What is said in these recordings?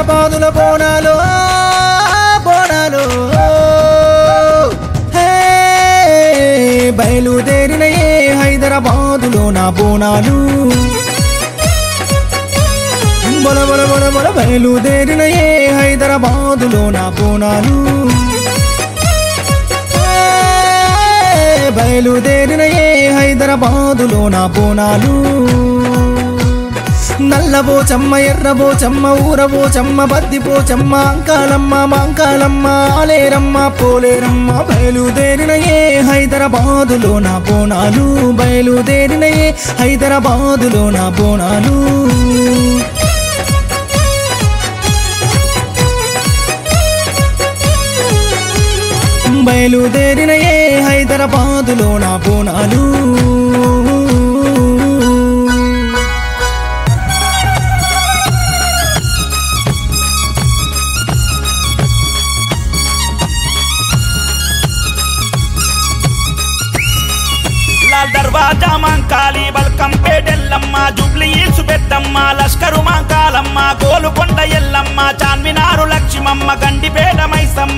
హైదరాబాదుల బోనాలు బోనాలు బయలుదేరినయే హైదరాబాదులో నా బోనాలు బొల బొల బొల బొల బయలుదేరినయే హైదరాబాదులో నా బోనాలు బయలుదేరినయే హైదరాబాదులో నా బోనాలు నల్లబోచమ్మ ఎర్రబోచమ్మ ఊరబోచమ్మ బద్దిపోచమ్మ అంకాలమ్మ మాంకాలమ్మ ఆలేరమ్మ పోలేరమ్మ బయలుదేరినయే హైదరాబాదులో నా బోనాలు బయలుదేరినయే హైదరాబాదులో నా బోనాలు బయలుదేరినయే హైదరాబాదులో నా బోనాలు దర్వాజా మాంకాలి బల్కంపేట ఎల్లమ్మ జూబ్లీ హిల్స్ పెద్దమ్మ లష్కరు మాంకాలమ్మ గోలుకొండ ఎల్లమ్మ చార్మినారు లక్ష్మమ్మ గండిపేట మైసమ్మ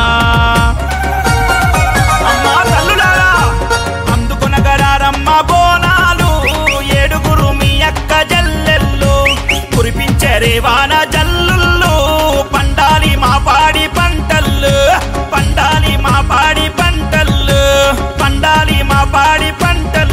అమ్మ తల్లులారా అందుకునగరారమ్మ బోనాలు ఏడుగురు మీ అక్క జల్లెల్లు కురిపించే రేవాన జల్లుళ్ళు పండాలి మా పాడి పంటలు పండాలి మా పాడి పంటలు పండాలి మా పాడి పంటలు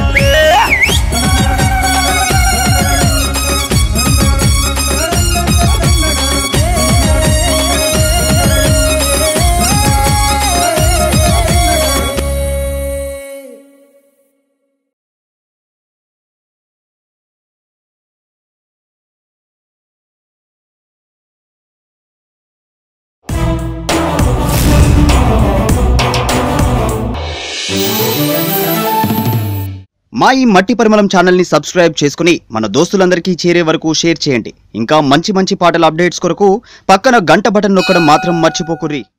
మా ఈ మట్టి పరిమళం ఛానల్ ని సబ్స్క్రైబ్ చేసుకుని మన దోస్తులందరికీ చేరే వరకు షేర్ చేయండి. ఇంకా మంచి మంచి పాటల అప్డేట్స్ కొరకు పక్కన గంట బటన్ నొక్కడం మాత్రం మర్చిపోకుర్రి.